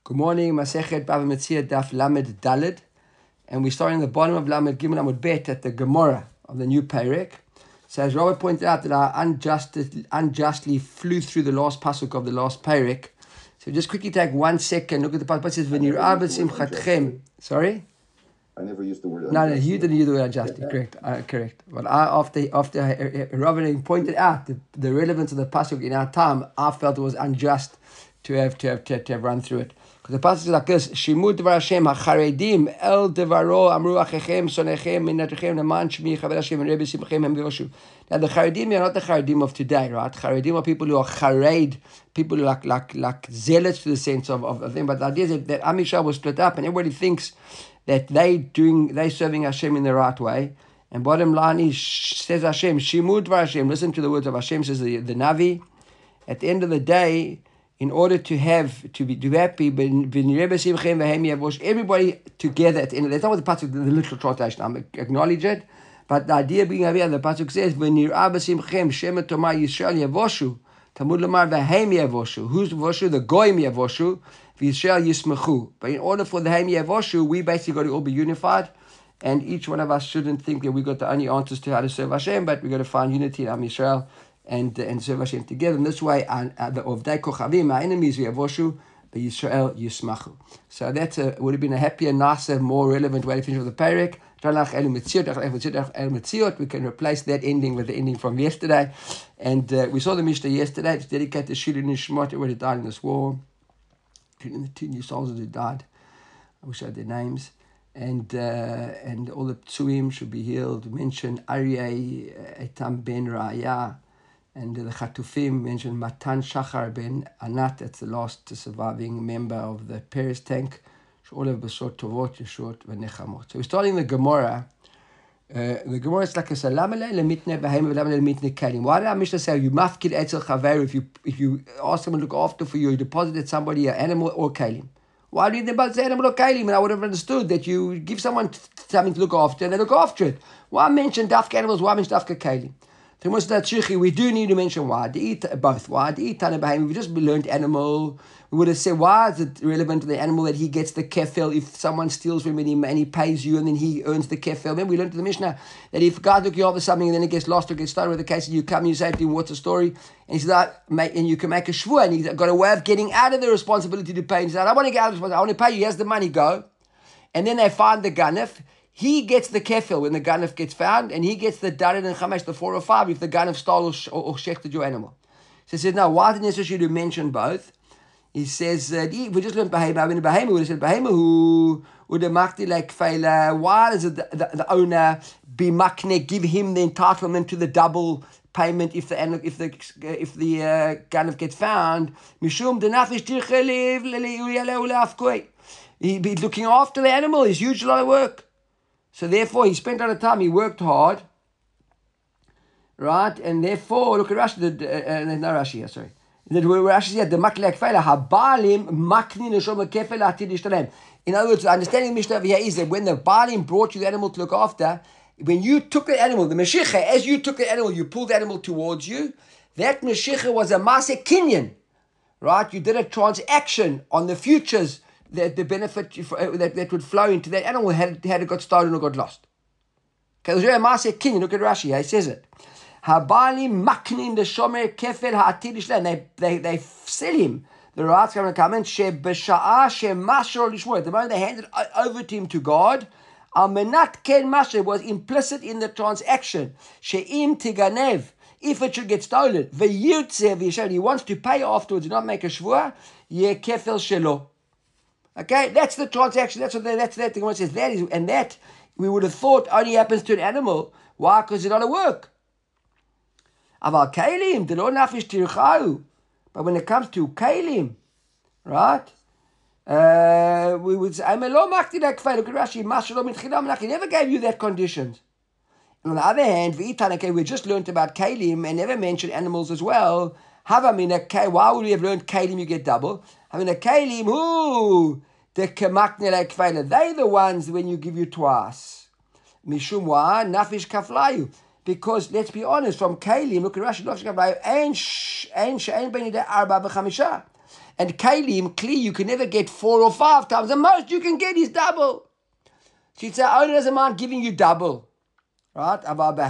Good morning, Masechet Bava Metzia Daf Lamed Daled, and we're starting at the bottom of Lamed Gimel Amud Bet at the Gemara of the new Perek. So as Robert pointed out that I unjustly flew through the last pasuk of the last Perek. So just quickly take 1 second, look at the pasuk. It says, V'nir'ah b'simchatchem. Sorry? I never used the word No, unjustly. you didn't use the word unjustly. Correct. But after Robert pointed out the relevance of the pasuk in our time, I felt it was unjust to have run through it. Because the passage is like this: Shimud Dvar Hashem HaCharedim El Devaro Amru Achechem Sonechem Minatechem Naman Shmi Chaver Hashem and Rebbe Simchem Hem Vivoshu. Now the Charedim are not the Charedim of today, right? Charedim are people who are chared, people who are like zealots to the sense of them. But the idea is that Am Yisrael was split up, and everybody thinks that they serving Hashem in the right way. And bottom line is, says Hashem, Shimud Dvar Hashem. Listen to the words of Hashem, says the Navi. At the end of the day, in order to be happy, everybody together at the end. That's not what the pasuk, the literal translation. I acknowledge it, but the idea being over here, the pasuk says, "V'nir'ah b'simchem shema tomar Yisrael yavoshu." Talmud lomar v'hem yavoshu. Who's yavoshu? The goyim yavoshu. V'Yisrael yismechu. But in order for the hem yavoshu, we basically got to all be unified, and each one of us shouldn't think that we got the only answers to how to serve Hashem, but we got to find unity in Am Yisrael and serve Hashem together. In this way, the Ovdei Kochavim, our enemies, Yavoshu, but Yisrael Yismachu. So that would have been a happier, nicer, more relevant way to finish with the Perek. We can replace that ending with the ending from yesterday. And we saw the Mishnah yesterday. It's dedicated to Shilu Nishmat, who died in this war, including the 2 new soldiers who died. I wish I had their names. And all the Ptsuim should be healed. We mentioned Aryeh Etam ben Raya. And the Chatufim mentioned Matan Shachar ben Anat, that's the last surviving member of the Paris tank. All of B'shot Tovot, Yeshot, V'nechamot. So we're starting the Gemara. The Gemara is like a Salam alei lemitne v'heim v'lam lemitne kalim. Why did our Mishnah say you mafkid etzel chaver if you ask someone to look after for you, you deposited somebody an animal or kalim? Why did they both say animal or kalim? And I would have understood that you give someone something to look after and they look after it. Why mention dafka animals? Why mention dafka kalim? We do need to mention why. Both. Why? If we just learned animal, we would have said, why is it relevant to the animal that he gets the kefil if someone steals from him and he pays you and then he earns the kefil? Remember, we learned to the Mishnah that if God look you after something and then it gets lost or gets stolen with the case, and you come and you say to him, what's the story? And he says, and you can make a shvua, and he's got a way of getting out of the responsibility to pay. And he says, I want to get out of the responsibility, I want to pay you, here's the money, go. And then they find the ganef. He gets the kefil when the ganef gets found, and he gets the dared and chamesh, the 4 or 5, if the ganef stole or shechted your animal. So he says, now, why is it necessary to mention both? He says, we just learned Behema. When Behema would have said, Behema who would have makti like Fela. Why does the owner be makne, give him the entitlement to the double payment if the ganef gets found? Mishum denafish tirchelev leleulafkoi. He's looking after the animal. It's huge lot of work. So therefore, he spent a lot of time. He worked hard, right? And therefore, look at Rashi. No Rashi here, sorry. Rashi said the maklek fela habalim makni neshom kefel atid ishtalem. In other words, understanding the Mishnah over here is that when the balim brought you the animal to look after, when you took the animal, the meshicha, as you took the animal, you pulled the animal towards you. That meshicha was a maaseh kinyan, right? You did a transaction on the futures. That the benefit that would flow into that animal had it got stolen or got lost. Okay, there's a maaseh kinyan. Look at Rashi. He says it. Habali maknin the shomer kefel ha'atid ishleim. They sell him. The Ratz come in. She b'sha'a she mashor lishmor. The moment they handed over to him to God, al menat ken mashor was implicit in the transaction. She'im tiganev. If it should get stolen, v'yirtze v'yishav. He wants to pay afterwards, not make a shvua. Ye kefel shelo. Okay, that's the transaction. That's that thing. What says that is, and that we would have thought only happens to an animal. Why? Because it's not a work. Aval kalim delo nafish tirchau. But when it comes to kalim, right? We would say, "I'm lo makti like fay." Look at Rashi. Mashalo mitchilam. He never gave you that conditions. And on the other hand, we just learned about kalim and never mentioned animals as well. Why would we have learned kalim? You get double. I mean, a kalim who. They're the ones when you give you twice. Mishum wa nafish kaflayu. Because let's be honest, from Kalim, look at Rashi, nafish kaflayu, ein beni de arba v'chamisha. And Kalim, Kli, you can never get 4 or 5 times. The most you can get is double. She'd say, owner doesn't mind giving you double. Right? But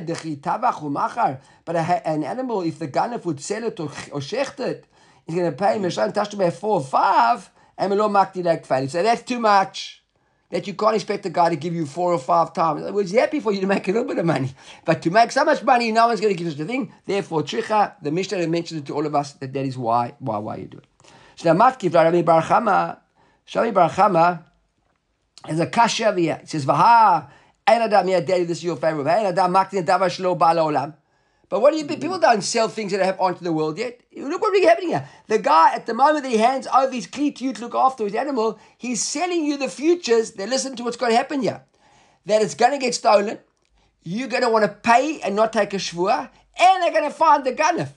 an animal, if the ganef would sell it or shecht it, he's going to pay him 4 or 5, and so that's too much. That you can't expect a guy to give you 4 or 5 times. Well, he's happy for you to make a little bit of money. But to make so much money, no one's going to give such a thing. Therefore, Tricha, the Mishnah mentioned it to all of us, that is why you do it. So now, Matkif, Rabbi Bar Chama has a kasha via. It says, Vaha, Ein Adam Yadeli, this is your favorite. Ein Adam Maktin Davar Shlo Ba'al Olam. But what do you think? People don't sell things that have onto the world yet. Look what's happening here. The guy, at the moment that he hands over his kli to you to look after his animal, he's selling you the futures that listen to what's going to happen here. That it's going to get stolen, you're going to want to pay and not take a shvua, and they're going to find the ganef.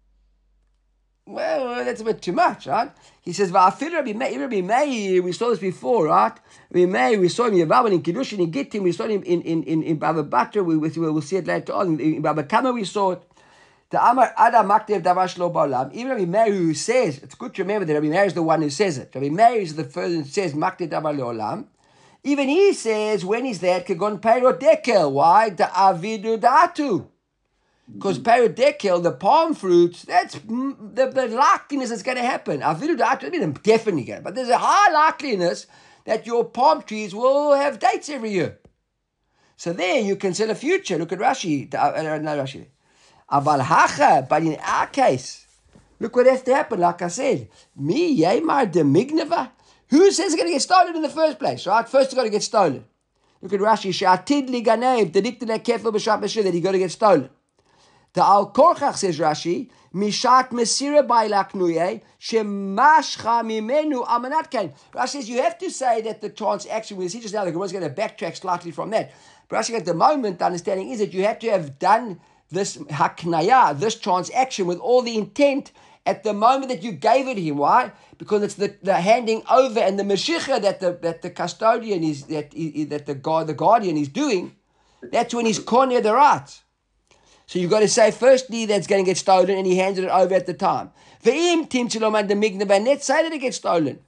Well, that's a bit too much, right? He says, Rabbi Meir, we saw this before, right? Rabbi Meir, we saw him in Yavavan, in Kiddushin, in Gittim, we saw him in Baba Batra, we'll see it later on. In Baba Kama, we saw it. The Amar Adam Maktev Davash Lo Ba'olam. Even Rabbi Meir, who says, it's good to remember that Rabbi Meir is the one who says it. Rabbi Meir is the first who says Maktev Davash Lo Ba'olam. Even he says, when he's there, Kegon Peirot Dekel. Why? The Avidu Datu. Because Perodekel, the palm fruits, that's the likeliness that's going to happen. Avidu Datu, definitely going to, but there's a high likeliness that your palm trees will have dates every year. So there you can sell a future. Look at Rashi. Not Rashi. Aval hacha, but in our case, look what has to happen. Like I said, mi yemar de migneva. Who says it's going to get stolen in the first place? Right? First, it's got to get stolen. Look at Rashi. She'atid li ganev dedikted kefil b'shat b'shir that he got to get stolen. The Al Korchach says Rashi, Mishat Mesira Bailaknuye, Shemashcha Mimenu Amanat Kain. Rashi says you have to say that the transaction, we'll see just now, the Gemara is going to backtrack slightly from that. But Rashi, at the moment, the understanding is that you have to have done this Haknaya, this transaction, with all the intent at the moment that you gave it to him. Why? Because it's the handing over and the Meshicha that the custodian is, that the guardian is doing. That's when he's cornered the right. So you've got to say, firstly, that's going to get stolen, and he handed it over at the time. Let's say that it gets stolen.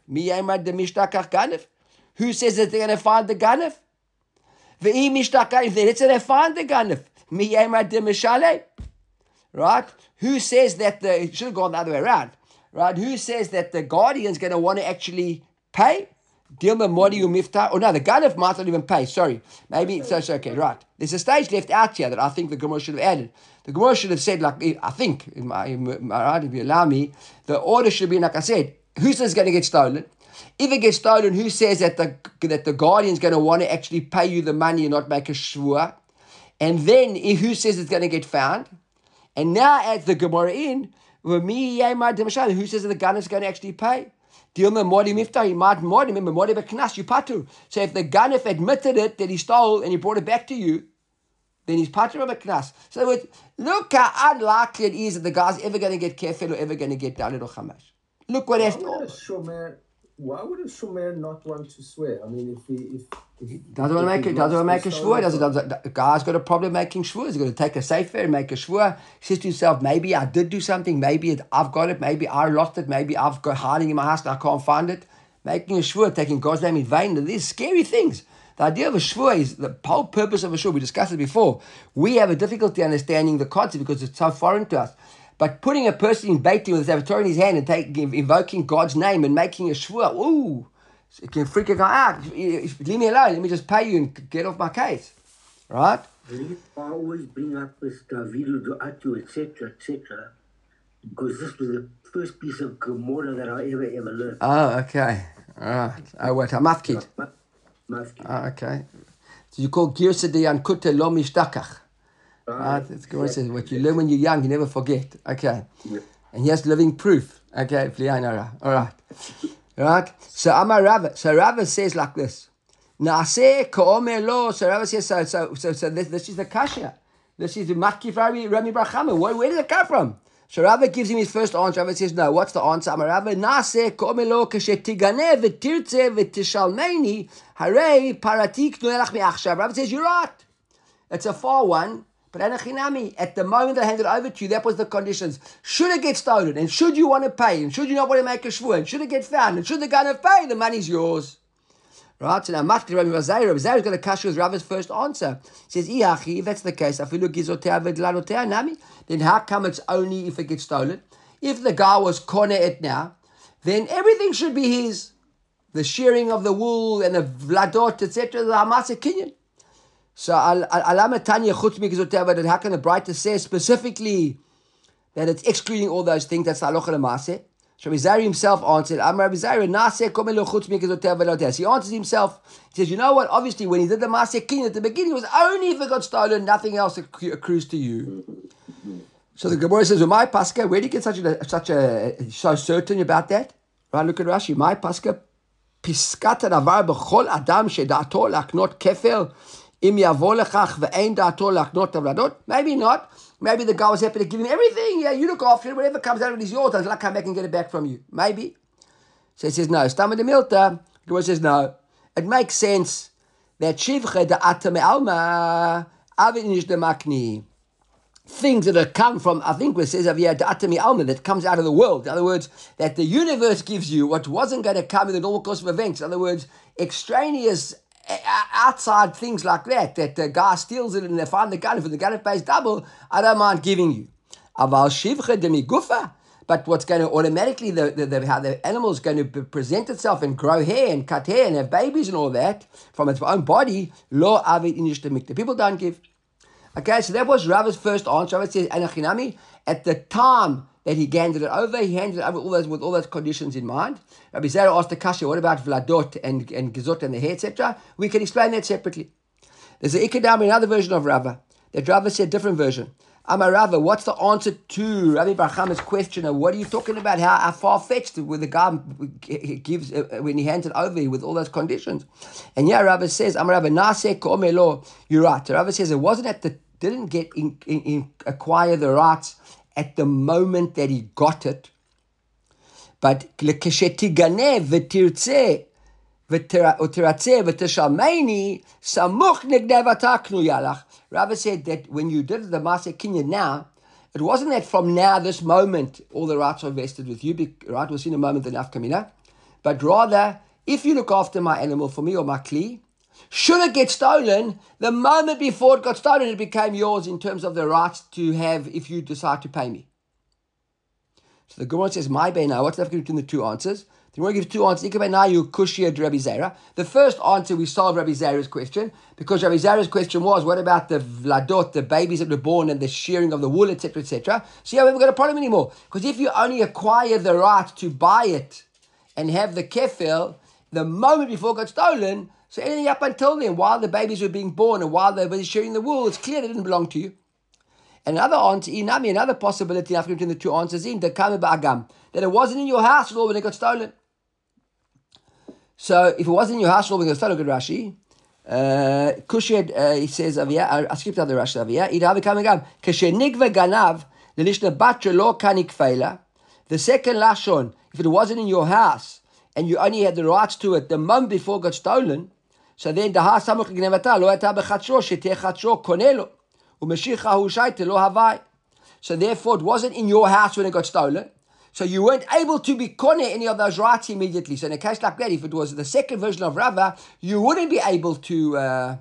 Who says that they're going to find the ganef? Let's say they find the ganef. Right? Who says that it should have gone the other way around. Right? Who says that the guardian's going to want to actually pay? Dilma Modi Miftah. Oh no, the ganef might not even pay. Sorry. Maybe it's okay, right. There's a stage left out here that I think the Gemara should have added. The Gemara should have said, like, I think, if you allow me, the order should be, like I said, who says it's going to get stolen? If it gets stolen, who says that the guardian's going to want to actually pay you the money and not make a shvua? And then who says it's going to get found? And now adds the Gemara in, who says that the ganef's going to actually pay? Dilma Modi Miftah, he might Modi, remember Modi Beknas, you patu. So if the ganef admitted it, that he stole and he brought it back to you, then he's patu of a knas. So look how unlikely it is that the guy's ever going to get kefil or ever going to get dalid or chamash. Look what has to... Why would a shomer not want to swear? I mean, if doesn't want to make a shvur. The guy's got a problem making shvur. He's got to take a sefer and make a shvur. He says to himself, maybe I did do something. Maybe I've got it. Maybe I lost it. Maybe I've got hiding in my house and I can't find it. Making a shvur, taking God's name in vain. These scary things. The idea of a shvur is the whole purpose of a shvur. We discussed it before. We have a difficulty understanding the concept because it's so foreign to us. But putting a person in baiting with his avatar in his hand and invoking God's name and making a shvur, ooh, it can freak a guy out. Leave me alone. Let me just pay you and get off my case. Right? I always bring up this Davidu Du'atu, etc., because this was the first piece of Gemara that I ever learned. Oh, okay. All right. Oh, what? A mafkid. Mafkid. Oh, okay. So you call Girsa de Yankute Lo Mishtakach. Right? It's good. Says what you learn when you're young, you never forget. Okay. Yeah. And here's living proof. Okay. All right. Right? So Amar Rava. So Rava says like this. Naaseh ka'omer lo. So Rava says, so this is the kasha. This is the Matkif Rami Bar Chama. Where does it come from? So Rava gives him his first answer. Rava says, no. What's the answer? Amar Rava. Naaseh ka'omer lo kashetigane v'tirtze v'tishalmeini harei paratik nuelach mi'achshav. Rava says, you're right. It's a far one. But Anachinami, at the moment I handed it over to you, that was the conditions. Should it get stolen, and should you want to pay, and should you not want to make a shvur, and should it get found, and should the gun have paid, the money's yours. Right, so now Matki Rabbi Zaira is going to cash with Rabbi's first answer. He says, if that's the case, then how come it's only if it gets stolen? If the guy was kone it now, then everything should be his. The shearing of the wool and the vladot, etc., the Hamasa Kinyan. So, Alama Tanya Chutzmi Gizotev, how can the Breiter say specifically that it's excluding all those things? That's the Halacha L'Maseh. So Rabbi Zari himself answered, Rabbi Zari, Naseh Komelo Chutzmi Gizotev Velotes. He answers himself. He says, you know what? Obviously, when he did the Maseh Kinyan at the beginning, it was only if it got stolen, nothing else accrues to you. So the Gemara says, well, my Pascha, where do you get so certain about that? Right, look at Rashi. My Pascha, Piskata Davar B'chol Adam Shedato Laknot Kefel Im Yavo Lechach Ve'ein Dato Laknot Tavladot. Maybe not. Maybe the guy was happy to give him everything. Yeah, you look after it. Whatever comes out of it is yours until I come back and get it back from you. Maybe. So he says, no. Stamma de Milta. The Gemara says, no. It makes sense that Shivche Da'ata Me'alma Avin Ish Demakni. Things that have come from, I think it says over here, Da'atami Alma, that comes out of the world. In other words, that the universe gives you what wasn't going to come in the normal course of events. In other words, extraneous, outside things like that the guy steals it and they find the gun. If the gun pays double, I don't mind giving you. Aval shivcha demigufa. But what's going to automatically, how the animal is going to present itself and grow hair and cut hair and have babies and all that from its own body, lo avid inish demikta. People don't give. Okay, so that was Rava's first answer. Rava says, Anachinami, at the time that he handed it over with all those conditions in mind. Rabbi Zera asked the Kasha, what about Vladot and Gezot and the hair, etc.? We can explain that separately. There's an Ikadam, another version of Rava, that Rava said a different version. Amar Rava, what's the answer to Rabbi Bar Chama's question of what are you talking about? How far-fetched with the guy gives when he hands it over with all those conditions? And yeah, Rava says, Amar Rava, Naseh Ko'omelo, you're right. Rava says it wasn't didn't get acquire the rights at the moment that he got it, but lekeshetigane v'tirtze v'tiratzeh v'teshalmeini samuch negdevataknu yalach. Rava said that when you did the Maseh Kinyan now, it wasn't that from now, this moment, all the rights are vested with you, right? We'll see in a moment the nafkamina. But rather, if you look after my animal for me or my kli, should it get stolen, the moment before it got stolen, it became yours in terms of the rights to have if you decide to pay me. So the Gemara says, my now, what's the difference between the two answers? The Gemara gives two answers. The first answer, we solved Rabbi Zera's question, because Rabbi Zera's question was, what about the vladot, the babies that were born and the shearing of the wool, etc., etc.? So yeah, we haven't got a problem anymore. Because if you only acquire the right to buy it and have the kefil the moment before it got stolen, so anything up until then, while the babies were being born and while they were shearing the wool, it's clear they didn't belong to you. Another answer, another possibility after between the two answers that it wasn't in your house at all when it got stolen. So if it wasn't in your house at all when it got stolen, good Rashi. Kushed, he says over here, I skipped out the Rashi over here. The second lashon, if it wasn't in your house and you only had the rights to it the moment before it got stolen, so then the house samuch gnevata lo eta bechatshro sheteh chatshro konelo umeshicha hu shaita lo havai. So therefore, it wasn't in your house when it got stolen. So you weren't able to be kone any of those rights immediately. So in a case like that, if it was the second version of Rava, you wouldn't be able to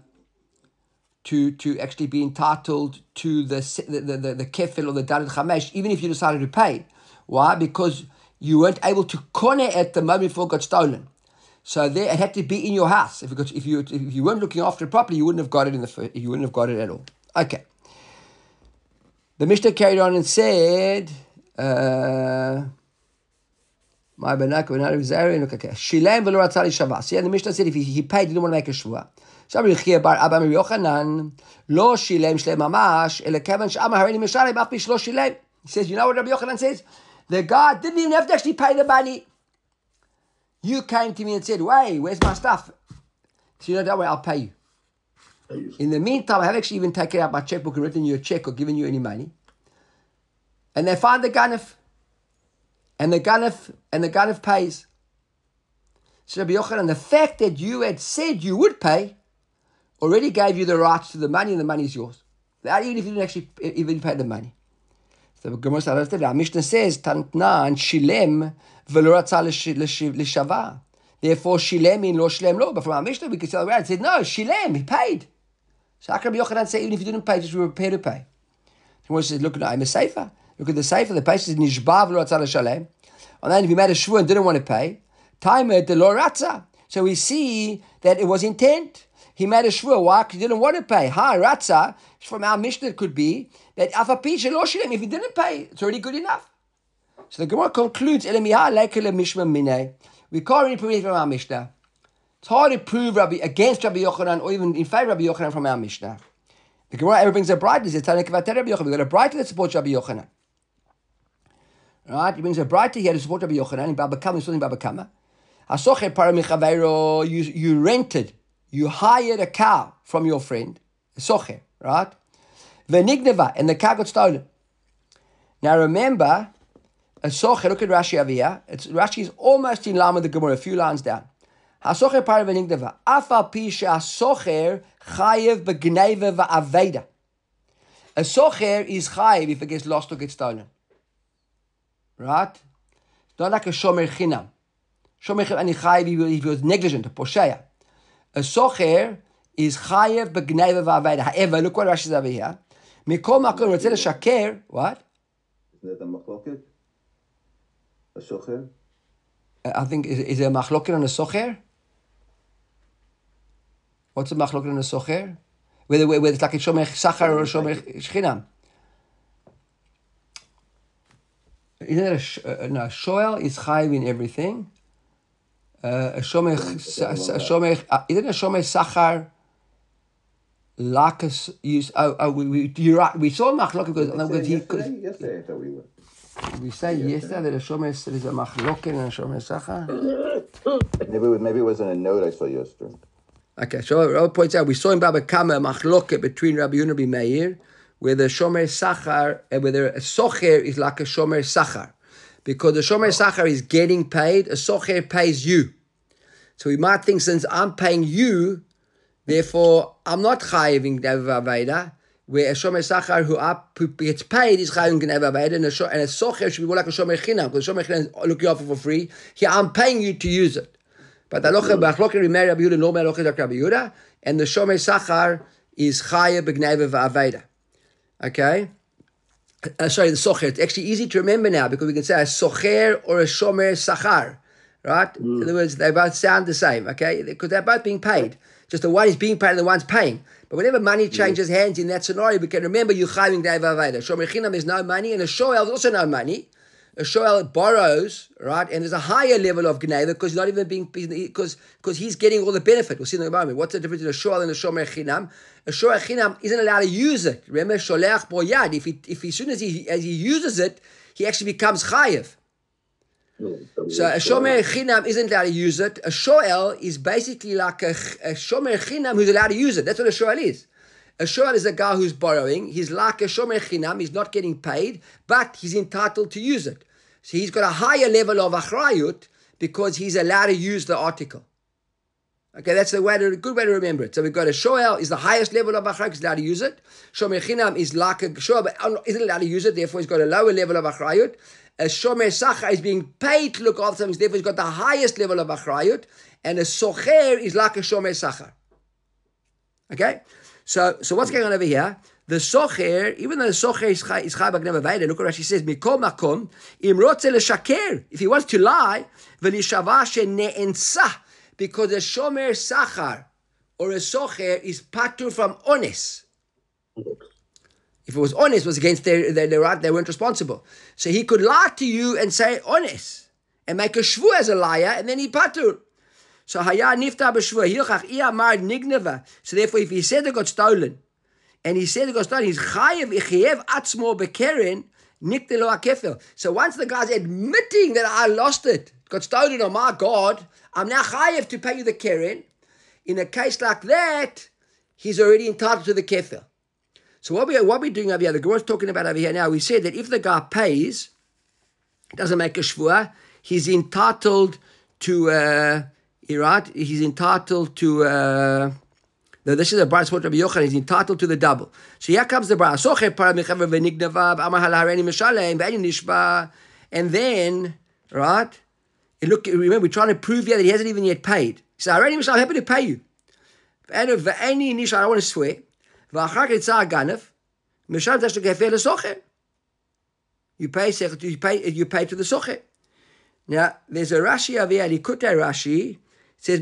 actually be entitled to the kefil or the daled chamesh, even if you decided to pay. Why? Because you weren't able to kone at the moment before it got stolen. So there, it had to be in your house. If you weren't looking after it properly, you wouldn't have got it you wouldn't have got it at all. Okay. The Mishnah carried on and said, my banak Shilem v'lo ratzah lishavah. So the Mishnah said if he paid, he didn't want to make a shvua. So Rabbi Chia bar Abba Mir Yochanan lo shilem shlem mamash ele kevan she'amar hareini mishalem af bishlo shilem. He says, you know what Rabbi Yochanan says? The guy didn't even have to actually pay the money. You came to me and said, "Wait, where's my stuff?" So don't worry, I'll pay you. In the meantime, I have actually even taken out my checkbook and written you a check or given you any money. And they find the ganef. And the ganef pays. So Rabbi Yochanan, the fact that you had said you would pay already gave you the rights to the money, and the money is yours. even if you didn't actually even pay the money. So the Gemara says, our Mishnah says, Tantnan shilem v'lo ratza l'shava. Therefore, shilem in lo shilem lo. But from our Mishnah, we could tell around. It said, no, shilem, he paid. So how can Rabbi Yochanan say, even if you didn't pay, just we were prepared to pay? The Gemara says, look at the Sefer. Look at the Sefer. The page says, nishba v'lo ratza l'shalem. And then if you made a shvur and didn't want to pay, timer de lo ratza. So we see that it was intent. He made a shvur. Why? Because he didn't want to pay. Ha, ratza. From our Mishnah, it could be that if he didn't pay, it's already good enough. So the Gemara concludes, we can't really prove it from our Mishnah. It's hard to prove against Rabbi Yochanan or even in favor of Rabbi Yochanan from our Mishnah. The Gemara ever brings a bride. We've got a bride that supports Rabbi Yochanan. Right? He brings a bride here to support Rabbi Yochanan in Baba Kama. You rented, you hired a cow from your friend, a socher, right? V'nigneva, and the cow got stolen. Now remember, a socher, look at Rashi over here. Rashi is almost in line with the Gemara, a few lines down. Ha-socher para v'nigneva. Afa pi she'ha-socher chayev b'gneva v'aveda. A socher is chayev if it gets lost or gets stolen. Right? It's not like a shomer chinam. Shomer chinam chayev if he was negligent, a posheya. A socher is chayev b'gneva v'aveda. However, look what Rashi is over here. Mikol makom rotzeh l'shaker. What? Isn't that a machloket? A socher? I think is there a machloket on a socher? What's a machloket on a socher? Whether it's like a shomer sachar or a shomer chinam. Isn't it no, shoel is chayiv in everything. A shomer, isn't a shomer sachar lakas use? You're right. We saw machloket because he could. Yesterday, I thought we were. We say yesterday that a shomer is a machloket and a shomer sachar. Maybe it wasn't a note I saw yesterday. Okay, so Rabbi points out we saw in Baba Kama a machloket between Rabbi Yonah and Rabbi Meir, where the shomer sachar, whether a socher is like a shomer sachar, because the shomer sachar is getting paid, a socher pays you. So we might think since I'm paying you, therefore I'm not chayiving Gneva Aveda, where a shomer sachar who gets paid is chayiving Gneva Aveda, and a socher should be more like a shomer chinam, because a shomer chinam is looking off for free. Here I'm paying you to use it. But the machloket Rabbi Yehuda, no machloket Rabbi Yehuda, and the shomer sachar is chayiv b'gneva v'aveda. Okay? Sorry, the socher. It's actually easy to remember now because we can say a socher or a shomer sachar. Right? In other words, they both sound the same. Okay? Because they're both being paid. Just the one is being paid and the one's paying. But whenever money changes hands in that scenario, we can remember you chayim gneva v'aveda. Shomer chinam is no money, and a shoel is also no money. A shoel borrows, right? And there's a higher level of gneva because he's not even being, because he's getting all the benefit. We'll see in a moment. What's the difference between a shoel and a shomer chinam? A shomer chinam isn't allowed to use it. Remember, sholeach boyad. If as soon as he uses it, he actually becomes chayiv. So a shomer chinam isn't allowed to use it. A shoel is basically like a shomer chinam who's allowed to use it. That's what a shoel is. A shoel is a guy who's borrowing. He's like a shomer chinam. He's not getting paid, but he's entitled to use it. So he's got a higher level of achrayut because he's allowed to use the article. Okay, that's a good way to remember it. So we've got a shoel is the highest level of achrayut, he's allowed to use it. Shomer chinam is like a shoel, but isn't allowed to use it, therefore he's got a lower level of achrayut. A shomer sachar is being paid to look after him, therefore he's got the highest level of achrayut. And a socher is like a shomer sachar. Okay? So what's going on over here? The socher, even though the socher is chai b'gneva v'aveda, look what Rashi says, mikol makom, im rotzeh l'shaker, if he wants to lie, v'lishava she'ne'ensa, because a shomer sachar, or a socher, is patur from ones. If it was honest, it was against their right, they weren't responsible. So he could lie to you and say honest, and make a shvu as a liar, and then he patur. So haya nifta b'shvu, hilchach i'amar nigneva. So therefore, if he said it got stolen, and he said it got stolen, he's chayev ichiev atzmo bekeren niktelo akefel. So once the guy's admitting that I lost it, got stolen, oh my God, I'm now chayev to pay you the keren. In a case like that, he's already entitled to the kefel. So what we're doing over here, the Gemara's talking about over here now, we said that if the guy pays, doesn't make a shvuah, he's entitled to, he's entitled to the This is a Bras Rabbi Yochanan. He's entitled to the double. So here comes the Bras. And then, right? Look, remember, we're trying to prove here that he hasn't even yet paid. He said, I'm happy to pay you. I don't want to swear. You pay to the socher. Now, there's a Rashi over here, Likutei Rashi. It says,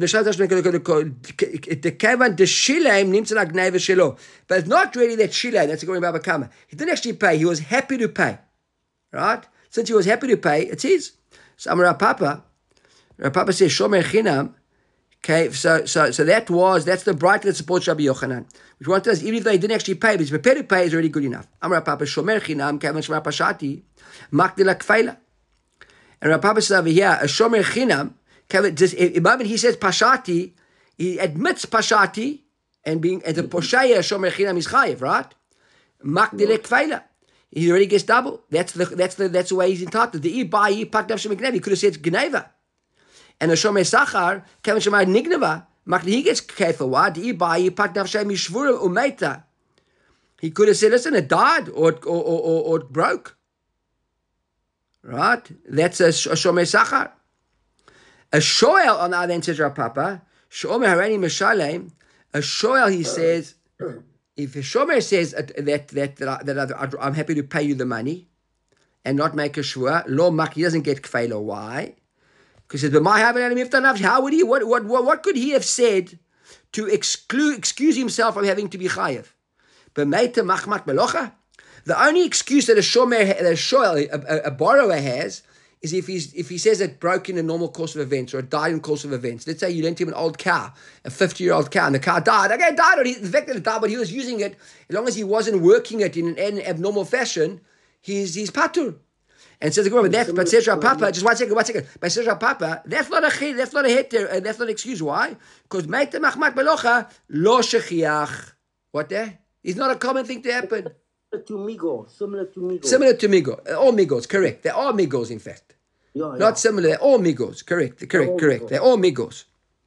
but it's not really that Shilem, that's going Baba Kama. He didn't actually pay, he was happy to pay. Right? Since he was happy to pay, it's his. So Rav Papa says, Shomer Chinam. Okay, so that's the bright that supports Rabbi Yochanan. Which one does, even if they didn't actually pay, but he's prepared to pay, is already good enough. Rav Papa, Shomer Chinam, Kevin Shemar Pashati, Makdila Kfeila. And Rav Papa says over here, a Shomer Chinam, the moment he says Pashati, he admits Pashati, and the Posheya Shomer Chinam is Chayiv, right? Makdila Kfeila. He already gets double. That's the way he's entitled. The Ibai Pakdav Shemeknev. He could have said Gneva. And the Shomer Sachar, Kevin Shemar Nigneva, he gets careful. Why? The Ibai Pakdav Shemishvura Umeita. He could have said, listen, it died or it broke. Right? That's a Shomer Sachar. A Shoel on the other end says Rav Papa, Shomer Harani Meshalem. A Shoel, he says, if a Shomer says that I'm happy to pay you the money and not make a shvua, lo mak, he doesn't get kfeila. Why? Because he says, how would he? What could he have said to excuse himself from having to be chayev? The only excuse that a shoel, a borrower has, is if he says it broke in a normal course of events or it died in the course of events. Let's say you lent him an old car, a 50-year-old car, and the car died. Okay, it died. The fact that it died, but he was using it, as long as he wasn't working it in an abnormal fashion, he's patur. And says the Gemara, but says Rav Papa, just one second. But says Rav Papa, that's not a heter, that's not an excuse. Why? Because meita machmat belocha lo shechiach. What there? It's not a common thing to happen. Similar to migo. Similar to migo. All migos, correct. They are migos, in fact. Not similar, they're all migos. Correct. They're all migos.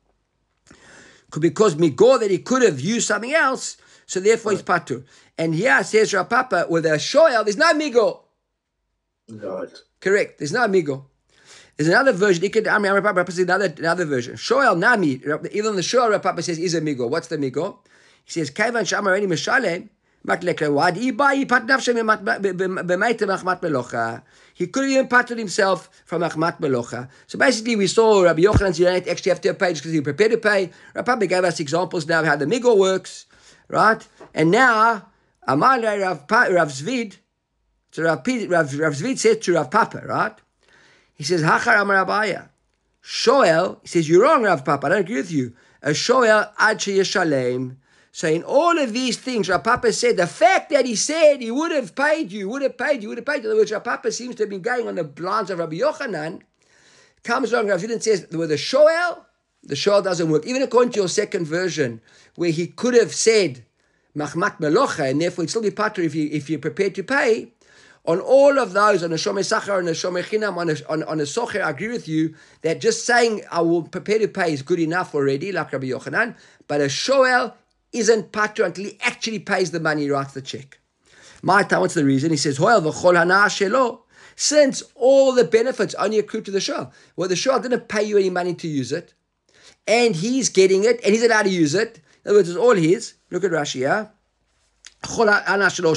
Because migo that he could have used something else, so therefore he's patur. And here says Rav Papa, with a shoel, there's no migo. Right. Correct. There's no amigo. There's another version. Another version. Shoel nami. Even the shoel Rav Papa says is a migo. What's the migo? He says kaivan shamareni mishalem matlekle wadi ibai pat nafshem b'meita machmat melocha. He could have even patted himself from machmat melocha. So basically, we saw Rabbi Yochanan. You don't actually have to pay just because you're prepared to pay. Rav Papa gave us examples now of how the migo works, right? And now Amar Rav Zvid. So Rav Zvid said to Rav Papa, right? He says, Hachar Amar Abaya. Shoel, he says, you're wrong, Rav Papa, I don't agree with you. A Shoel ad sheyeshalem. So in all of these things, Rav Papa said, the fact that he said he would have paid you. In other words, Rav Papa seems to have been going on the lines of Rabbi Yochanan. Comes along, Rav Zvid and says, with the Shoel doesn't work. Even according to your second version, where he could have said, Machmat Melocha, and therefore it'd still be patur if you're prepared to pay. On all of those, on a Shomer Sachar, on a Shomer Chinam, on a Socher, I agree with you that just saying I will prepare to pay is good enough already, like Rabbi Yochanan, but a Shoel isn't patur until he actually pays the money, he writes the check. My time, what's the reason? He says, since all the benefits only accrue to the Shoel. Well, the Shoel didn't pay you any money to use it, and he's getting it, and he's allowed to use it. In other words, it's all his. Look at Rashi, yeah? He never paid for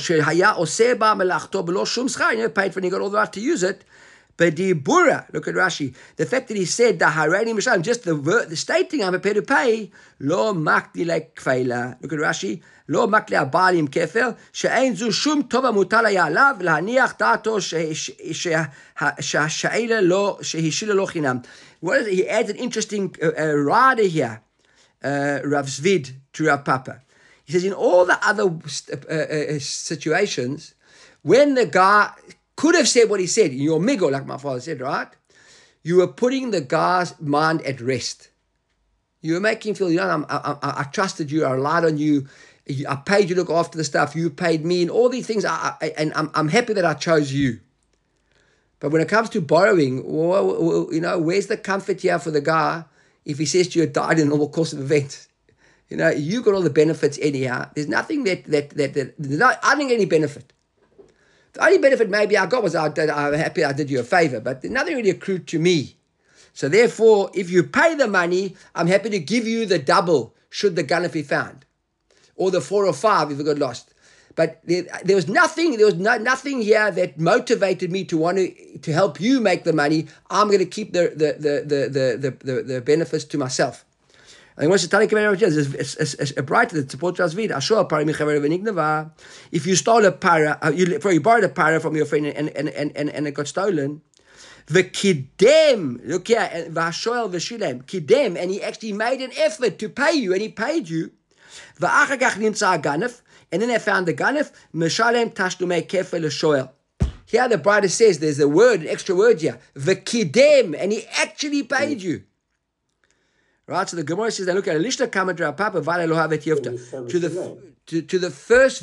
it, he got all the right to use it. But the Bura, look at Rashi, the fact that he said, just the stating I'm prepared to pay, lo makdi like kfeila. Look at Rashi, lo makli abalim kefel, she'ein zu shum tova mutal alav, lahaniach dato she'hasha'ila lo, shehishila lo chinam. What is it? He adds an interesting rider here, Rav Zvid to Rav Papa. He says, in all the other situations, when the guy could have said what he said, in your migo, like my father said, right? You were putting the guy's mind at rest. You were making him feel, I trusted you, I relied on you, I paid you to look after the stuff, you paid me, and all these things, and I'm happy that I chose you. But when it comes to borrowing, where's the comfort here for the guy if he says to you, it died in the normal course of events? You got all the benefits anyhow. There's nothing I didn't get any benefit. The only benefit maybe I got was I'm happy I did you a favor, but nothing really accrued to me. So therefore, if you pay the money, I'm happy to give you the double should the gunner be found, or the 4 or 5 if it got lost. But there was nothing here that motivated me to want to help you make the money. I'm going to keep the benefits to myself. And what's the Tani Kamer is a brighter that supports us with. If you stole a para, you borrowed a para from your friend and it got stolen. The kidem, look here, v'ashoel v'shilem, kidem, and he actually made an effort to pay you, and he paid you. V'achagach nimtza ganef, and then they found the ganef, meshalem tashlumei kefel l'shoel. Here the bride says there's a word, an extra word here, the kidem, and he actually paid you. Right, so the Gemara says, "Look at Lishna Kamadra Papa Vale Lohavet Yofta." To the first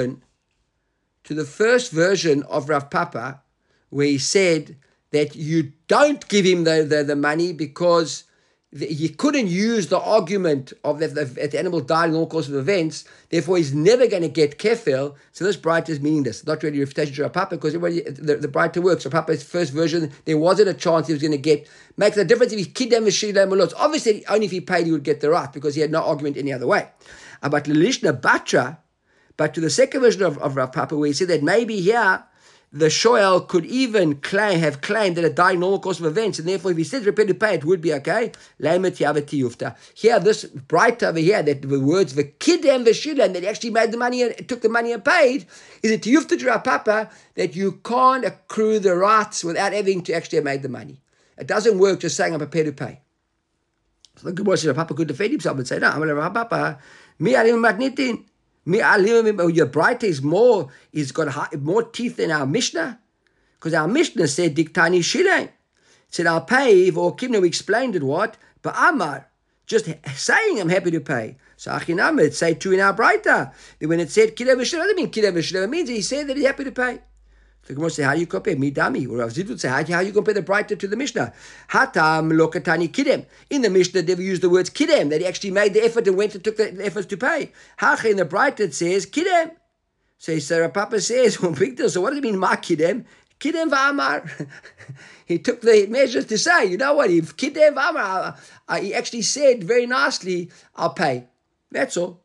version of Rav Papa, where he said that you don't give him the money because he couldn't use the argument of that the animal died in all course of events, therefore he's never going to get kefil. So this brighter is meaningless. Not really refutation to Rav Papa because the brighter works. Rav Papa's first version, there wasn't a chance he was going to get. Makes a difference if he kidam v'shilem or not. Obviously, only if he paid he would get the right because he had no argument any other way. But Lilishna Batra, but to the second version of Rav Papa where he said that maybe here the shoel could even have claimed that it died in normal course of events, and therefore if he said repair to pay, it would be okay. Here, this bright over here, that the words v'kidem v'shilem, that he actually made the money and took the money and paid, is a tiyufta to Rav Papa that you can't accrue the rights without having to actually have made the money. It doesn't work just saying I'm prepared to pay. So the Gemara says Rav Papa could defend himself and say, no, I'm Rav Papa, mi alim matnitin. Your brighter is he's got more teeth than our Mishnah. Because our Mishnah said, Diktani Shilei. It said, I'll pay, or Kimna, we explained it what? But Amar, just saying I'm happy to pay. So Achinam, it say two in our brighter. When it said Kilev Shilei, doesn't mean Kilev Shilei. It means he said that he's happy to pay. The Gemara say, how do you compare? Midami. Or Rav Zid would say, how do you compare the brighter to the Mishnah? Hatam lokatani kidem. In the Mishnah, they used the words kidem, that he actually made the effort and went and took the efforts to pay. Hacha in the brighter it says kidem. So Sarah Papa says, well, big deal. So what does it mean, ma kidem? Kidem v'amar. He took the measures to say, you know what, if kidem v'amar, he actually said very nicely, I'll pay. That's all.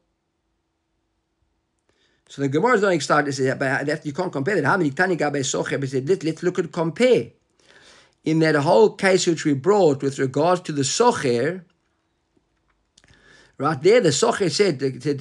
So the Gemara is not excited to say that, but that you can't compare that. How many Tani Gabe Socher? But said, let's look at compare. In that whole case which we brought with regards to the Socher, right there, the Socher said,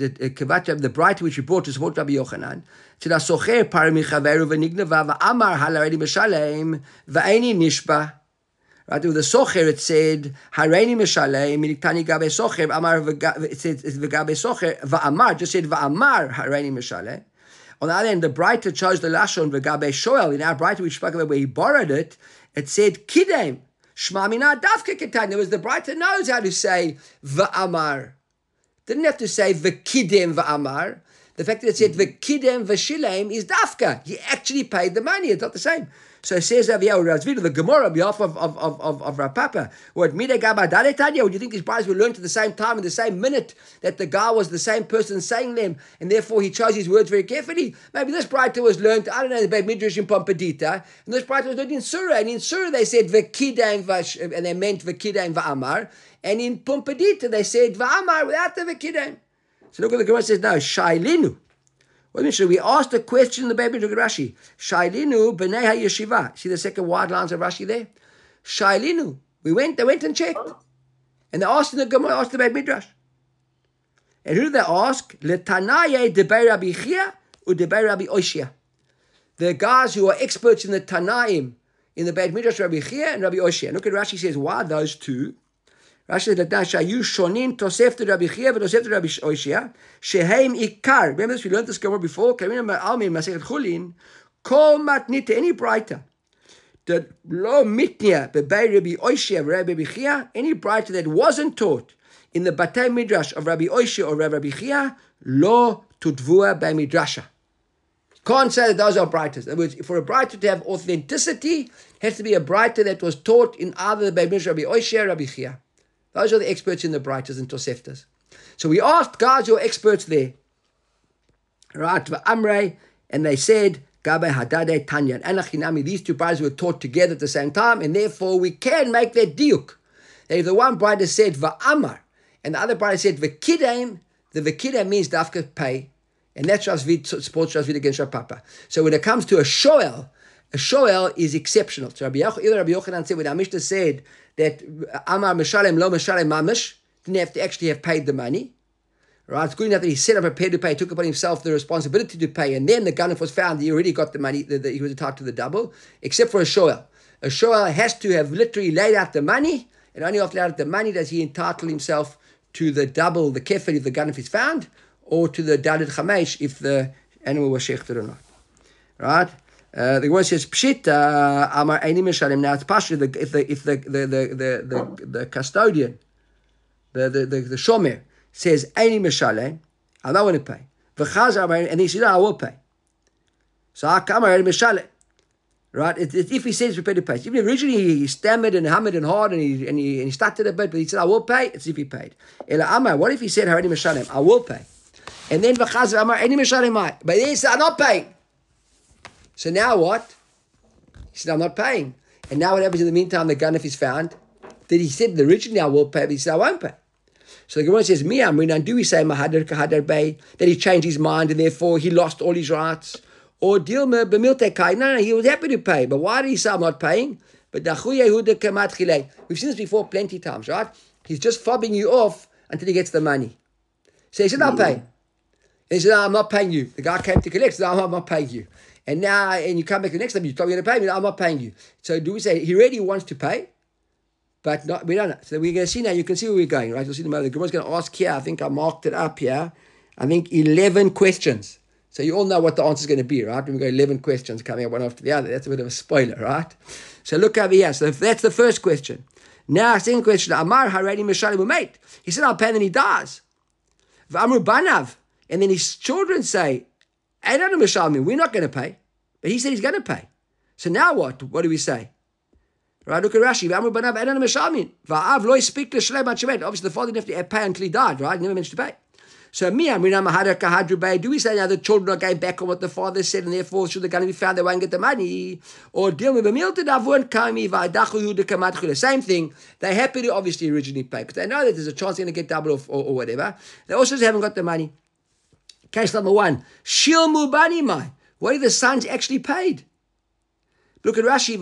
the brighter which we brought to support Rabbi Yochanan, said, Socher paramichaveru v'nignava v'amar halaredi m'shalem v'eini nishba. Right, with the Socher it said, Hareini Mishalei, Minikani Gabe Socher, Amar, it said Gabe Socher, Va'amar, just said Va'amar, Hareini Mishalei. On the other hand, the brighter chose the Lashon, V'gabe Shoel, in our brighter which spoke about where he borrowed it, it said Kidem, Shma Mina Davke Ketan. There was the brighter knows how to say Va'amar. Didn't have to say V'kidem Va'amar. The fact that it said V'kidem V'shilem is Dafka. He actually paid the money. It's not the same. So it says over here, the Gemara on behalf of Rav Papa, what would you think these brothers were learned at the same time, in the same minute, that the guy was the same person saying them, and therefore he chose his words very carefully? Maybe this brighter was learned, I don't know, the Beit Midrash in Pompadita, and this brighter was learned in Surah, and in Surah they said V'kidem, and they meant V'kidem V'amar, and in Pompadita they said V'amar without the V'kidem. So look what the Gemara says now, Shailinu. We asked a question in the Baby Look at Rashi. Shailinu b'nei ha-yeshiva. See the second wide lines of Rashi there? Shailinu. They went and checked. And they asked in the Gemara, asked the Beit Midrash. And who did they ask? L'tanaye debei Rabbi Chia or debei Rabbi Oshia. The guys who are experts in the Tanaim, in the Beit Midrash, Rabbi Chia and Rabbi Oshia. And look at Rashi says, why those two? Rashi said, "Shayu shonin tosefta Rabbi Chia v'tosefta Rabbi Oshia sheheim ikar." Remember this? We learned this Gemara before. Remember Almin Masechet Chulin. Kol matnita, any brighter that lo mitnia bebei Rabbi Oshia Rabbi Chia, any brighter that wasn't taught in the Batei Midrash of Rabbi Oshia or Rabbi Chia, lo tutvua bei midrasha. Can't say that those are brighters. In other words, for a brighter to have authenticity, it has to be a brighter that was taught in either the Beit Midrash Rabbi Oshia or Rabbi Chia. Those are the experts in the brighters and Toseftas. So we asked guys who are experts there, right, Amrei, and they said, Gabe Hadade Tanya and Anachinami, these two brothers were taught together at the same time, and therefore we can make that diuk. That if the one brother said Va'amar, and the other brother said V'kidaim, the V'kidaim means Dafka pay, and that's supports Shasvid against Rapapa. So when it comes to a shoel is exceptional. So Rabbi Yochanan said, when our Mishnah said that Amar Meshalem Lo Meshalem Mamish, didn't have to actually have paid the money. Right? It's good enough that he set up prepared to pay, took upon himself the responsibility to pay, and then the ganef was found, he already got the money, he was entitled to the double, except for a shoel. A shoel has to have literally laid out the money, and only after laid out the money does he entitle himself to the double, the kefir if the ganef is found, or to the dalid chamesh if the animal was shechted or not. Right? The Gemara says pshit amar eini meshalem. Now it's partially if the custodian, the shomer says eini meshalem, I don't want to pay. V'chazar and he says, I will pay. So akamar eini meshalem. Right? If he says prepared to pay. Even originally he stammered and hammered and hard and he stuttered a bit, but he said, I will pay. It's if he paid. Ela amar. What if he said eini meshalem? I will pay. And then v'chazar amar eini meshalem. But then he said, I'm not paying. So now what? He said, I'm not paying. And now what happens in the meantime? The ganef is found. That he said originally I will pay, but he said I won't pay. So the Gemara says, Miyam, do we say Mahadar Kahadar Bay, that he changed his mind and therefore he lost all his rights? Or Dilma Bemilte Kai? No, he was happy to pay. But why did he say I'm not paying? But Dachu Yehuda Kamat Chilei. We've seen this before plenty of times, right? He's just fobbing you off until he gets the money. So he said, I'll pay. And he said, no, I'm not paying you. The guy came to collect, so I'm not paying you. And now, and you come back the next time, you told me you're going to pay me, no, I'm not paying you. So do we say, he really wants to pay, but not, we don't know. So we're going to see now, you can see where we're going, right? You'll see the Gemara's going to ask here, I think I marked it up here, I think 11 questions. So you all know what the answer is going to be, right? When we go 11 questions coming up one after the other, that's a bit of a spoiler, right? So look over here. So that's the first question. Now, second question, Amar Haredi Meshalim Umeit. He said, I'll pay, and then he dies. V'amru Banav. And then his children say, we're not going to pay. But he said he's going to pay. So now what? What do we say? Right, look at Rashi. Obviously the father didn't have to pay until he died, right? He never managed to pay. So do we say now the children are going back on what the father said and therefore should the gun be found, they won't get the money? Or deal with the same thing. They're happy to obviously originally pay because they know that there's a chance they're going to get double or whatever. They also haven't got the money. Case number one, Shilmu Bani Mai. What if the sons actually paid? Look at Rashi.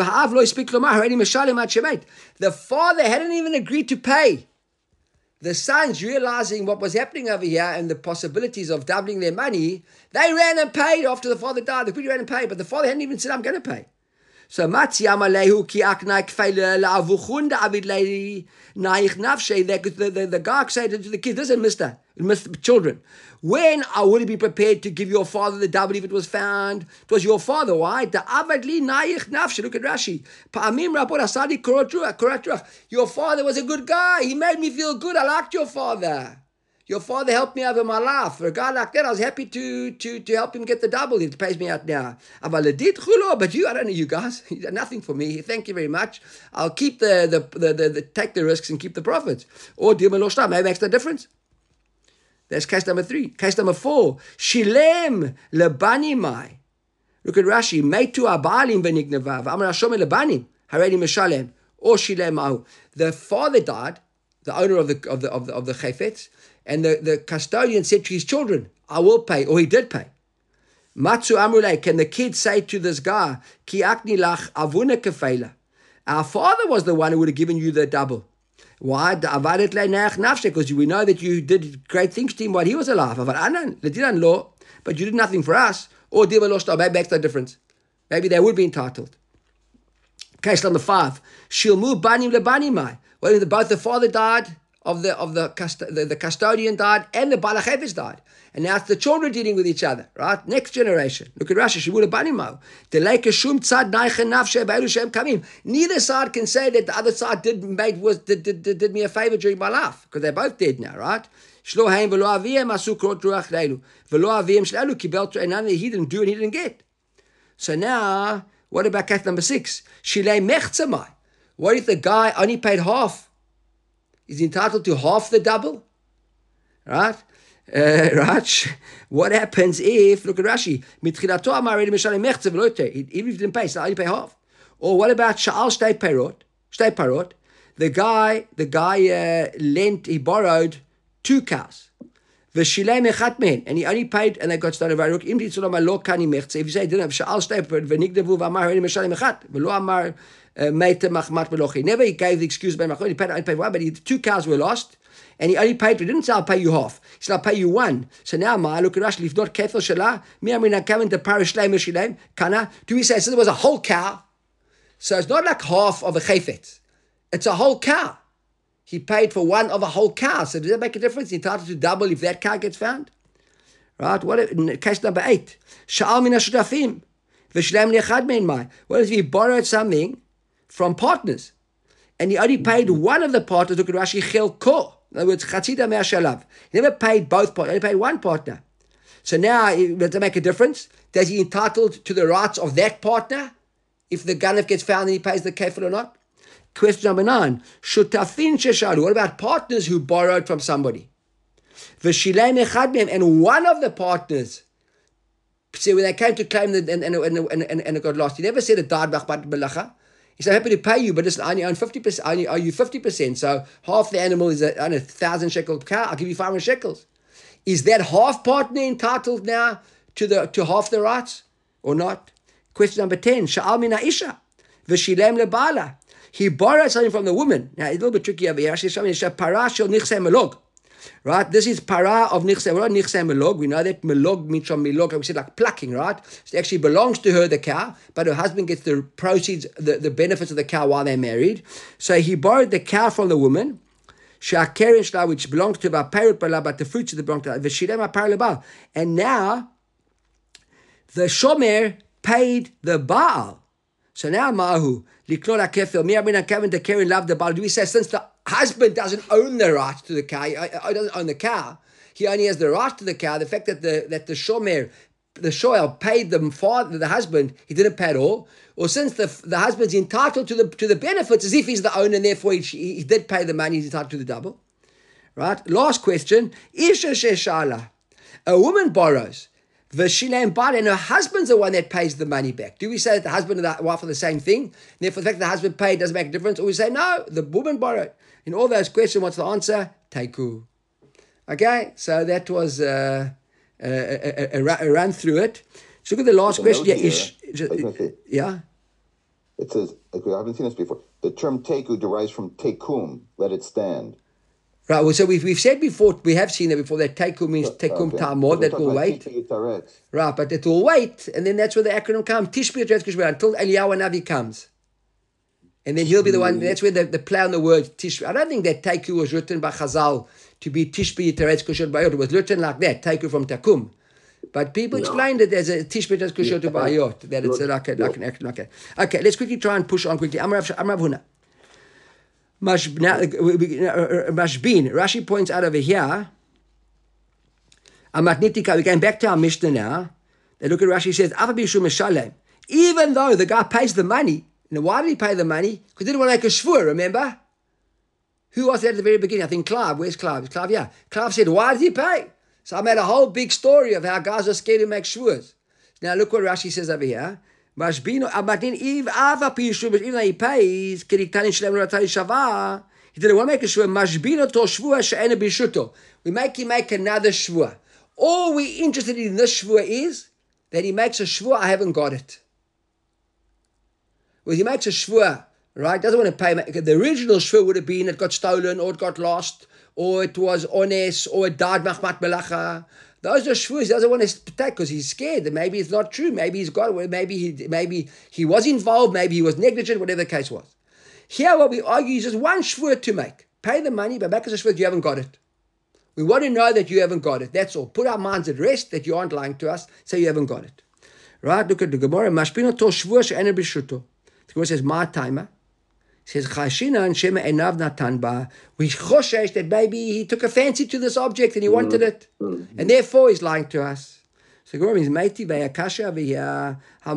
The father hadn't even agreed to pay. The sons, realizing what was happening over here and the possibilities of doubling their money, they ran and paid after the father died. They quickly ran and paid, but the father hadn't even said, I'm going to pay. So the guy said to the kids, listen, Mr. Children, when would he be prepared to give your father the double if it was found? It was your father, why? Look at Rashi. Your father was a good guy. He made me feel good. I liked your father. Your father helped me over my life. For a guy like that, I was happy to help him get the double. It pays me out now. But you, I don't know you guys. You done nothing for me. Thank you very much. I'll keep take the risks and keep the profits. Or maybe it makes no difference. That's case number 3. Case number 4. Shilem lebani mai. Look at Rashi. Meitu abalim benignevav. Amar Hashem lebanim. Haredi meshalem. Or shilem ma'u. The father died, the owner of the chayfetz, and the custodian said to his children, I will pay, or he did pay. Matzu amrulei. Can the kid say to this guy, Ki akni lach avuna kefela? Our father was the one who would have given you the double. Why? Because we know that you did great things to him while he was alive. But you did nothing for us. Or maybe makes no difference. Maybe they would be entitled. Case number 5. Shilmu banim lebanimai. Well, both the father died of the custodian died and the balachefis died. And now it's the children dealing with each other, right? Next generation. Look at Rashi. Neither side can say that the other side did me a favor during my life because they're both dead now, right? He didn't do and he didn't get. So now, what about case number 6? What if the guy only paid half? Is he entitled to half the double? right? Right? What happens if, look at Rashi, mitchilato amar already mishalem mechze v'lo yoter. Even if he didn't pay, so I only pay half. Or what about sha'al shtei parot? The guy lent, he borrowed 2 cows. V'shilem echat mehen, and he only paid, and they got started. If you say he didn't have sha'al shtei parot, v'nigdavu v'amar already mishalem echat, v'lo amar meita machmat v'lochi. Never he gave the excuse by machmat. He paid, I only paid 1, but 2 cows were lost. And he only paid, he didn't say, I'll pay you half. He said, I'll pay you 1. So now, look at Rashi, if not kefil shalah, kana, do we say, so there was a whole cow? So it's not like half of a chayfet. It's a whole cow. He paid for 1 of a whole cow. So does that make a difference? He's entitled to double if that cow gets found? Right? What in case number 8? Sha'al min hashutafim. V'shleim li'echad mein mai. What if he borrowed something from partners? And he only paid 1 of the partners, look at Rashi, chelko. In other words, chatzida me'ashalav. He never paid both partners, he only paid 1 partner. So now, does that make a difference? Does he entitled to the rights of that partner? If the ganef gets found and he pays the kefil or not? Question number 9. Shutafin sheshalu. What about partners who borrowed from somebody? V'shilem echad mehem. And 1 of the partners, see, when they came to claim that and it got lost, he never said it died b'achmat b'lacha. He said, I'm happy to pay you, but listen, I only own 50%. I only owe you 50%. So half the animal is a 1,000 shekel cow. I'll give you 500 shekels. Is that half partner entitled now to half the rights or not? Question number 10. Sha'al min ha'isha v'shilem lebala. He borrowed something from the woman. Now, it's a little bit tricky over here. Actually, something is parah shel nichsei melog. Right? This is para of nichsei. What is nichsei melog? We know that melog means from melog. We said like plucking, right? So it actually belongs to her, the cow, but her husband gets the proceeds, the benefits of the cow while they're married. So he borrowed the cow from the woman, she'akeren shla, which belongs to her, but the fruits of the belong to her. V'shilem ha'parah lebal. And now, the shomer paid the Baal. So now, Mahu, Liknot HaKefil, Mi'abin HaKevin, the Keren loved the Baal. Do we say, since the husband doesn't own the right to the cow, he doesn't own the cow, he only has the right to the cow, the fact that the shomer, the shoel paid the husband, he didn't pay at all, or since the husband's entitled to the benefits as if he's the owner, and therefore he did pay the money, he's entitled to the double. Right? Last question, Isha Sheshala, a woman borrows, V'shilem bal, and her husband's the one that pays the money back. Do we say that the husband and the wife are the same thing? Therefore, the fact that the husband paid doesn't make a difference? Or we say, no, the woman borrowed. In all those questions, what's the answer? Teiku. Okay, so that was a run through it. So look at the last question. Yeah. It says, okay, I haven't seen this before. The term teiku derives from tekum, let it stand. Right, well, so we've said before, we have seen that before, that tekum means tekum tamod, that will wait. Right, but it will wait, and then that's where the acronym comes, Tishbi Teretz, until Eliyahu Navi comes. And then he'll be the one, that's where the play on the word Tishbi. I don't think that teku was written by Chazal to be Tishbi Teretz Kushot Bayot. It was written like that, teku from takum. But people explained it as a Tishbi Teretz Kushot Bayot, that it's like an acronym like that. Okay, let's quickly try and push on quickly. Amrav Huna. Mashbin, Rashi points out over here, Amatnitika, we're going back to our Mishnah now. They look at Rashi, says, even though the guy pays the money, why did he pay the money? Because he didn't want to make a shvur, remember? Who was there at the very beginning? I think Clive. Where's Clive? It's Clive, yeah. Clive said, why did he pay? So I made a whole big story of how guys are scared to make shvurs. Now look what Rashi says over here. Even though he pays, he didn't want to make a shvur. We make him make another shvur. All we're interested in this shvur is that he makes a shvur, I haven't got it. Well, he makes a shvur, right? Doesn't want to pay. The original shvur would have been it got stolen, or it got lost, or it was ones, or it died machmat belacha. Those are shvurs he doesn't want to take because he's scared that maybe it's not true. Maybe he's got it. Maybe he was involved. Maybe he was negligent. Whatever the case was. Here, what we argue is just one shvur to make. Pay the money, but make us a shvur. You haven't got it. We want to know that you haven't got it. That's all. Put our minds at rest that you aren't lying to us. Say you haven't got it. Right? Look at the Gemara. Mashpino to shvur she'ena b'shuto. The Gemara says ma timer. Says Chashina and Shema Enav Natan Ba. We choshesh that maybe he took a fancy to this object and he wanted it, and therefore he's lying to us. So Gemara means Meiti ve'akasha over here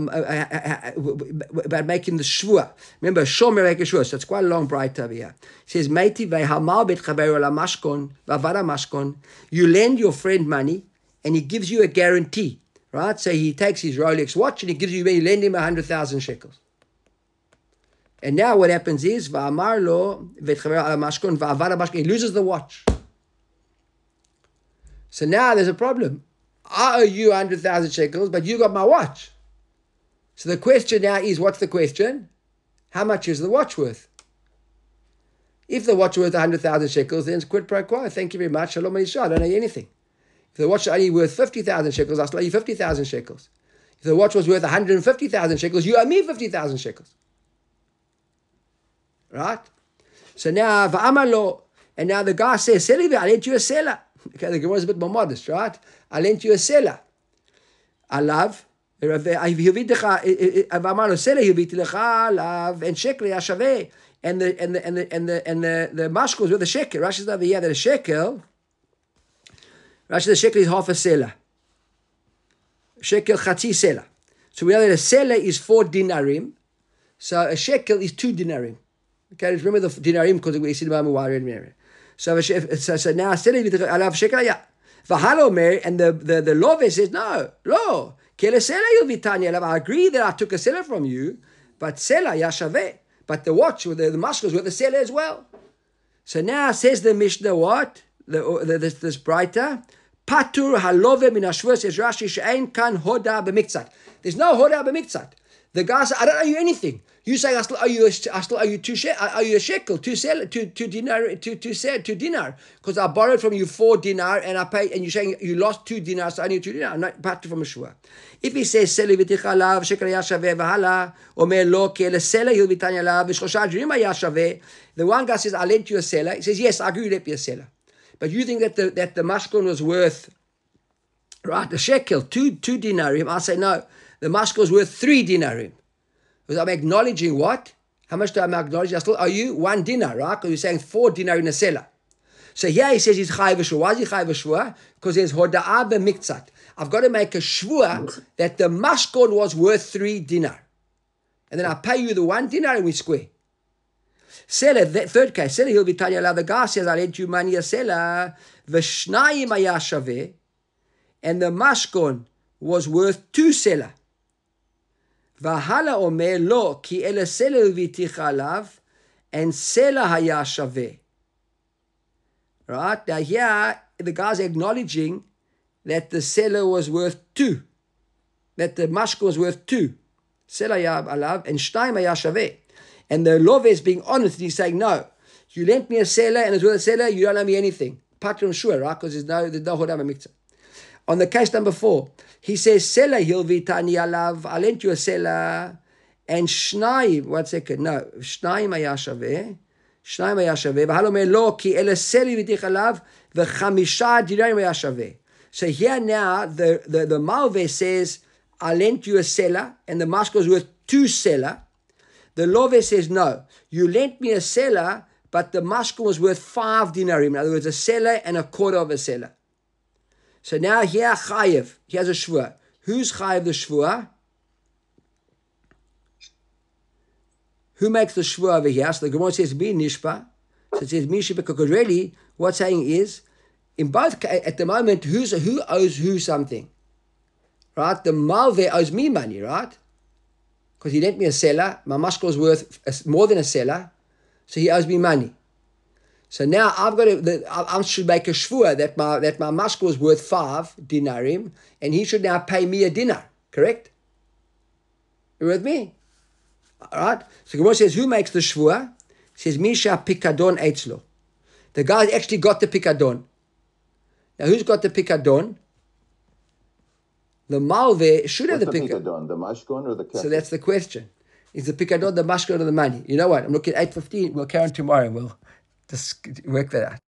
about making the shvua. Remember, shomer make a shvua, so it's quite a long bright over here. It says Meiti ve'hamal bet chaveru la mashkon v'avada mashkon. You lend your friend money, and he gives you a guarantee, right? So he takes his Rolex watch and he gives you, you lend him 100,000 shekels. And now what happens is v'amar lo bet chaveru la mashkon v'avada mashkon. He loses the watch. So now there's a problem. I owe you 100,000 shekels, but you got my watch. So the question now is, what's the question? How much is the watch worth? If the watch is worth 100,000 shekels, then it's quid pro quo. Thank you very much. Shalom Alisha. I don't owe you anything. If the watch is only worth 50,000 shekels, I'll still owe you 50,000 shekels. If the watch was worth 150,000 shekels, you owe me 50,000 shekels. Right? So now, va'amalo, and now the guy says, Selive, I lent you a seller. Okay, the Gemara is a bit more modest, right? I lent you a seller. Alav, and shekel yashaveh, and the mashkos with the shekel. Rashi says over here that a shekel. Rashi, the shekel is half a seller. Shekel chatzi seller. So we know that a seller is 4 dinarim. So a shekel is 2 dinarim. Okay, remember the dinarim because we see the Mawari in Mary. So now seller alav shekel ya. V'halomer, and the love says no. I agree that I took a seller from you, but seller yashaveh. But the watch, the mashkos were the seller as well. So now says the Mishnah what? This brighter. Patur halove min hashvur, says Rashi, she'ein kan hoda b'miktzat. There's no hoda b'miktzat. The guy said, I don't owe you anything. You say I still owe you 2 shekel, 2 dinar, 2 dinar, because I borrowed from you 4 dinar and I paid, and you're saying you lost 2 dinars, so I need 2 dinar. I'm not part from a shua. If he says seli v'ticha alav shekel yashaveh v'hala omer lo ki ele seller he'll vitanya alav v'shlosha dinim yashaveh. The one guy says I lent you a seller. He says yes, I agree, you lent me a seller, but you think that the mashkon was worth right a shekel, 2 dinarim. I say no, the mashkon was worth 3 dinarim. Because I'm acknowledging what? How much do I acknowledge? I still owe you 1 dinar, right? Because you're saying 4 dinar in a seller. So here he says he's chayiv shvua. Why is he chayiv shvua? Because there's hoda'ah b'miktzat. I've got to make a shvua that the mashkon was worth 3 dinar. And then I pay you the 1 dinar and we square. Seller, third case, seller, he'll be telling you, the guy says, I lent you money, a seller, v'shnayim hayashaveh, and the mashkon was worth 2 seller. V'hala omer lo, ki ele seller v'ticha alav, and seller haya shaveh. Right? Now here, the guy's acknowledging that the seller was worth 2. That the mashko was worth 2. Seller haya alav, and shtayim haya shaveh. And the love is being honest, he's saying, no, you lent me a seller, and as well as a seller, you don't owe me anything. Patron shua, right? Because there's no hodam miktzah. On the case number 4, he says, seller hilvitani alav, I lent you a seller, and shnayim, 1 second, no, shnayim hayashaveh, v'halomer lo, ki ele seli v'tich alav, v'chamisha dinarim hayashaveh. So here now, the Malveh says, I lent you a seller, and the mashko is worth 2 seller. The Love says, no, you lent me a seller, but the mashko was worth 5 dinarim. In other words, a seller and a quarter of a seller. So now here chayiv, he has a shvua. Who's chayiv the shvua? Who makes the shvua over here? So the Gemara says mi nishpa. So it says mi nishpa, because really what's saying is, in both at the moment, who owes who something, right? The malveh owes me money, right? Because he lent me a seller. My mashko is worth more than a seller, so he owes me money. So now I've got to. I should make a shvua that my mashko is worth 5 dinarim, and he should now pay me a dinar. Correct? You with me? All right. So Gemara says, who makes the shvua? It says Misha pikadon eitzlo. The guy actually got the pikadon. Now who's got the pikadon? The malveh should have the pikadon. The mashkon or the kefir? So that's the question. Is the pikadon the mashkon or the money? You know what? I'm looking at 8:15. We'll carry on tomorrow. We'll just work that out.